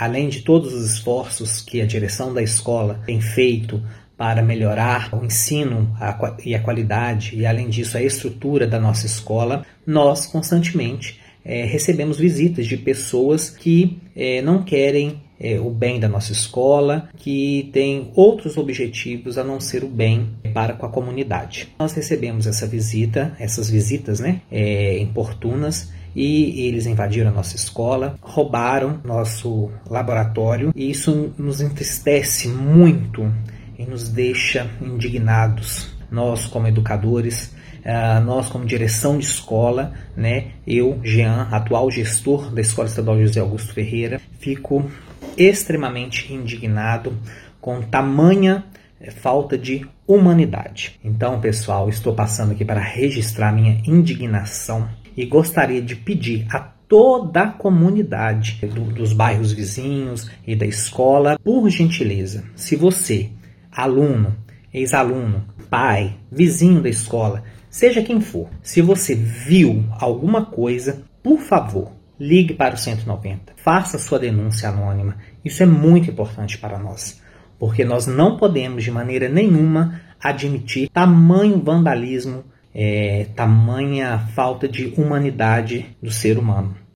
além de todos os esforços que a direção da escola tem feito para melhorar o ensino e a qualidade, e além disso a estrutura da nossa escola, nós constantemente recebemos visitas de pessoas que não querem o bem da nossa escola, que têm outros objetivos a não ser o bem para com a comunidade. Nós recebemos essas visitas importunas, e eles invadiram a nossa escola, roubaram nosso laboratório, e isso nos entristece muito e nos deixa indignados. Nós, como educadores, nós, como direção de escola, eu, Jean, atual gestor da Escola Estadual José Augusto Ferreira, fico extremamente indignado com tamanha falta de humanidade. Então, pessoal, estou passando aqui para registrar minha indignação e gostaria de pedir a toda a comunidade dos bairros vizinhos e da escola, por gentileza, se você, aluno, ex-aluno, pai, vizinho da escola, seja quem for, se você viu alguma coisa, por favor, ligue para o 190, faça sua denúncia anônima. Isso é muito importante para nós, porque nós não podemos de maneira nenhuma admitir tamanho vandalismo, tamanha falta de humanidade do ser humano.